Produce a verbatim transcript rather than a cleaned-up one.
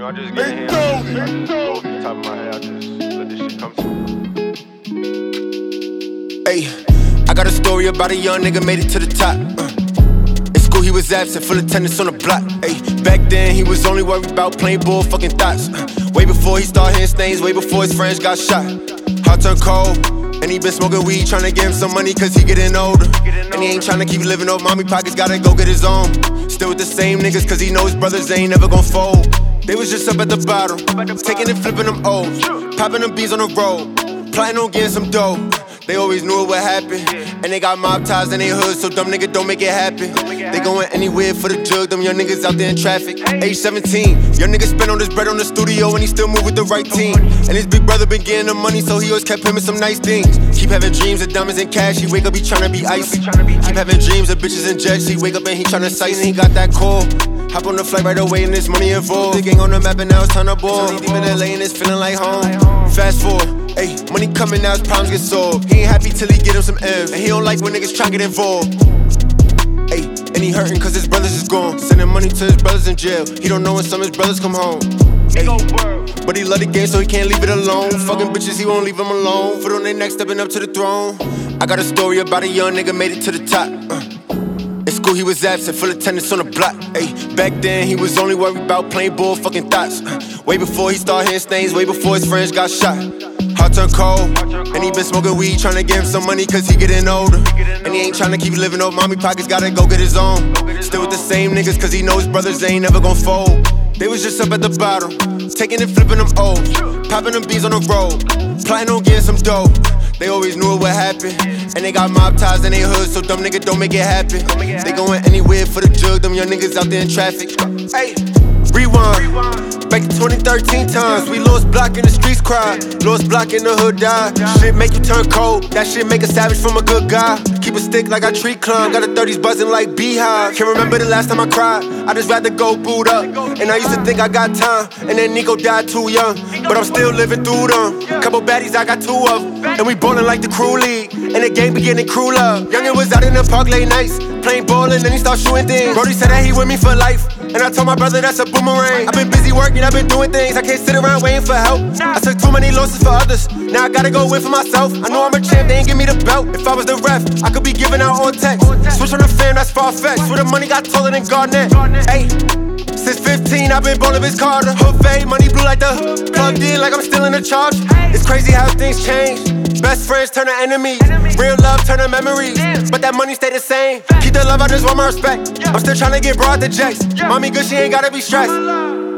I just get in here, I just, I just go off the top of my head, I just let this shit come to me. Hey, I got a story about a young nigga made it to the top. Uh, in school he was absent, full attendance on the block. Hey, back then he was only worried about plain bull fucking thoughts. Uh, way before he started hitting stains, way before his friends got shot. Heart turned cold, and he been smoking weed, tryna get him some money cause he getting older. And he ain't tryna keep living off mommy pockets, gotta go get his own. Still with the same niggas cause he know his brothers ain't never gon' fold. They was just up at the bottom, taking and flipping them O's, popping them beans on the road, plotting on getting some dough. They always knew it would happen, and they got mob ties in their hood, so dumb nigga don't make it happen. They going anywhere for the jug, them young niggas out there in traffic. Age seventeen, young nigga spent all this bread on the studio, and he still move with the right team. And his big brother been getting the money, so he always kept him in some nice things. Keep having dreams of diamonds and cash, he wake up, he tryna be icy. Keep having dreams of bitches and jets, he wake up and he tryna sight, and he got that call. Hop on the flight right away and there's money involved. The gang on the map and now it's time to ball. Deep in L A and it's feeling like home. Fast forward, ayy, money coming now his problems get solved. He ain't happy till he get him some M's, and he don't like when niggas try get involved. Ayy, and he hurting cause his brothers is gone. Sending money to his brothers in jail. He don't know when some of his brothers come home. Ayy, but he love the game so he can't leave it alone. Fucking bitches, he won't leave them alone. Foot on their neck, stepping up to the throne. I got a story about a young nigga made it to the top. uh. In school he was absent, full attendance on the block. Ay, back then he was only worried about plain bull fucking thoughts. Uh, way before he started hitting stains, way before his friends got shot. Heart turned cold, and he been smoking weed, tryna get him some money cause he getting older. And he ain't tryna keep living off mommy pockets, gotta go get his own. Still with the same niggas cause he know his brothers ain't never gon' fold. They was just up at the bottom, taking and flipping them O's, popping them beans on the road, plotting on getting some dough. They always knew it would happen, and they got mob ties in their hood, so dumb nigga don't make it happen. They going anywhere for the jug, them young niggas out there in traffic. Hey, rewind, back to twenty thirteen times, we lost block in the streets cried, lost block in the hood died. Shit make you turn cold, that shit make a savage from a good guy. Keep a stick like I tree climb, got the thirties buzzing like beehive. Can't remember the last time I cried, I just rather go boot up. And I used to think I got time, and then Nico died too young, but I'm still living through them. Couple baddies, I got two of them, and we ballin' like the crew league, and the game beginning crew love. Youngin' was out in the park late nights, playing ball and then he start shooting things. Brody said that he with me for life, and I told my brother that's a boomerang. I've been busy working, I've been doing things, I can't sit around waiting for help. I took too many losses for others, now I gotta go win for myself. I know I'm a champ, they ain't give me the belt. If I was the ref, I could be giving out on text. Switch on the fam, that's far-fetched. Where the money got taller than Garnett. Hey, since fifteen, I've been ballin' Vince Carter. Hood fade, money blue like the hood. Plugged in like I'm still in the charge. It's crazy how things change. Best friends turn to enemies, real love turn to memories, but that money stay the same. Keep the love, I just want my respect. I'm still tryna get broad the jacks. Mommy good, she ain't gotta be stressed.